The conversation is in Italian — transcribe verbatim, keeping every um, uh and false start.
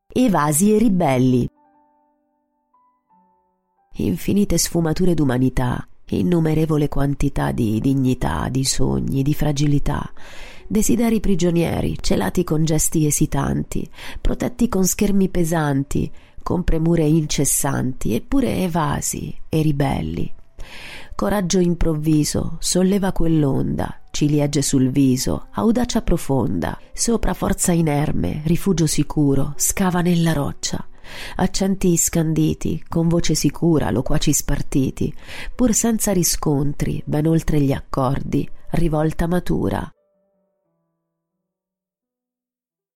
evasi e ribelli. Infinite sfumature d'umanità, innumerevole quantità di dignità, di sogni, di fragilità, desideri prigionieri, celati con gesti esitanti, protetti con schermi pesanti, con premure incessanti, eppure evasi e ribelli. Coraggio improvviso solleva quell'onda, ciliegie sul viso, audacia profonda, sopra forza inerme, rifugio sicuro, scava nella roccia. Accenti scanditi, con voce sicura, loquaci spartiti, pur senza riscontri, ben oltre gli accordi, rivolta matura.